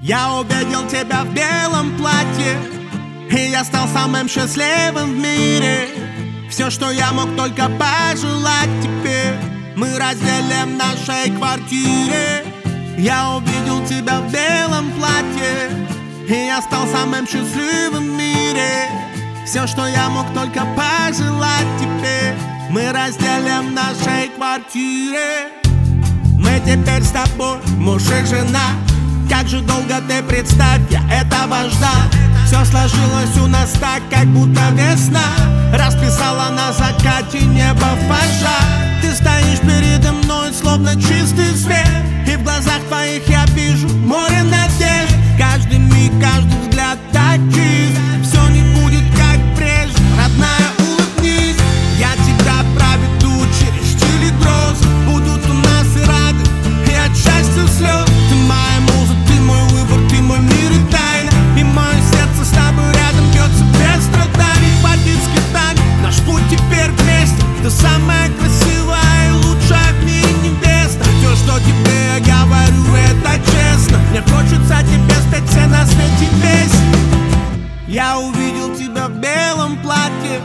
Я увидел тебя в белом платье, и я стал самым счастливым в мире. Все, что я мог только пожелать тебе, мы разделим в нашей квартире. Я увидел тебя в белом платье, и я стал самым счастливым в мире. Все, что я мог только пожелать тебе, мы разделим в нашей квартире. Мы теперь с тобой муж и жена. Как же долго ты, представь, я этого ждал. Все сложилось у нас так, как будто весна расписала на закате небо в пожар. Ты стоишь передо мной, словно чистый свет, и в глазах твоих я вижу море надежд. Каждый миг, каждый взгляд так чист. Все не будет как прежде, родная, улыбнись. Я тебя проведу через чили гроз. Будут у нас и рады, и от счастья слез. Ты моя муза, ты мой выбор, ты мой мир и тайна. И мое сердце с тобой рядом бьется без страданий. Бандитский танк, наш путь теперь вместе. Ты самая красивая и лучшая в мире невеста. Все, что тебе я говорю, это честно. Мне хочется тебе спеть все на свете песни. Я увидел тебя в белом платье,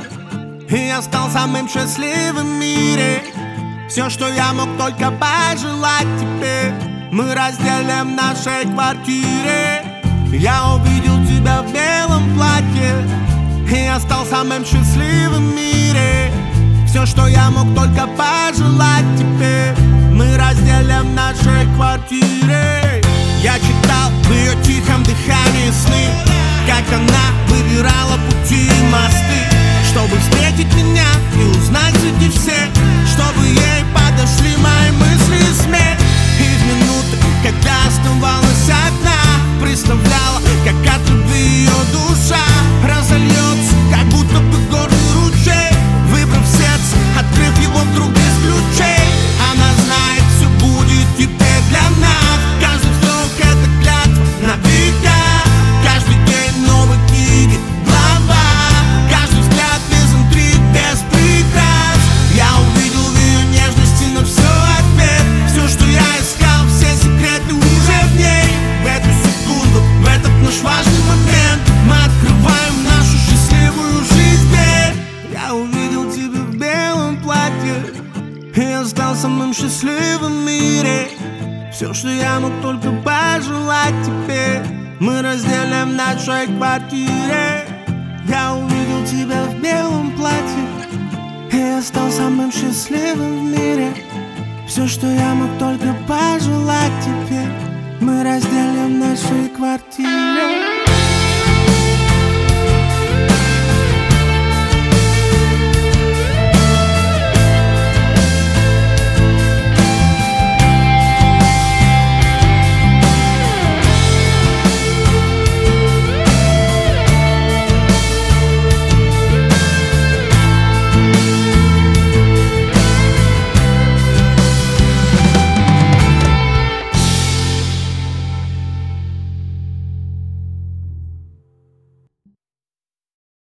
и я стал самым счастливым в мире. Все, что я мог только пожелать тебе, мы разделим в нашей квартире. Я увидел тебя в белом платье, и я стал самым счастливым в мире. Все, что я мог только пожелать тебе, мы разделим в нашей квартире. Я читал в ее тихом дыхании сны, как она выбирала пути и мосты, чтобы встретить меня и узнать среди всех, чтобы ей подошли мои мысли и смех. И в минуты, когда оставалась одна, представляла, как от любви ее душа разольется, как будто бы горный ручей. Выбрав сердце, открыв его вдруг без ключей, она знает, все будет теперь для нас. Каждый вздох — это клятва на века. Каждый день новой книги глава. Каждый взгляд без интриг, без прикрас. Я увидел в ее нежности на все ответ. Все, что я искал, все секреты уже в ней. В эту секунду, в этот наш важный момент, мы открываем нашу счастливую жизнь теперь. Я увидел тебя в белом платье, и я стал самым счастливым в мире. Все, что я мог только пожелать тебе, мы разделим в нашей квартире. Я увидел тебя в белом платье, и я стал самым счастливым в мире. Все, что я мог только пожелать тебе, мы разделим в нашей квартире.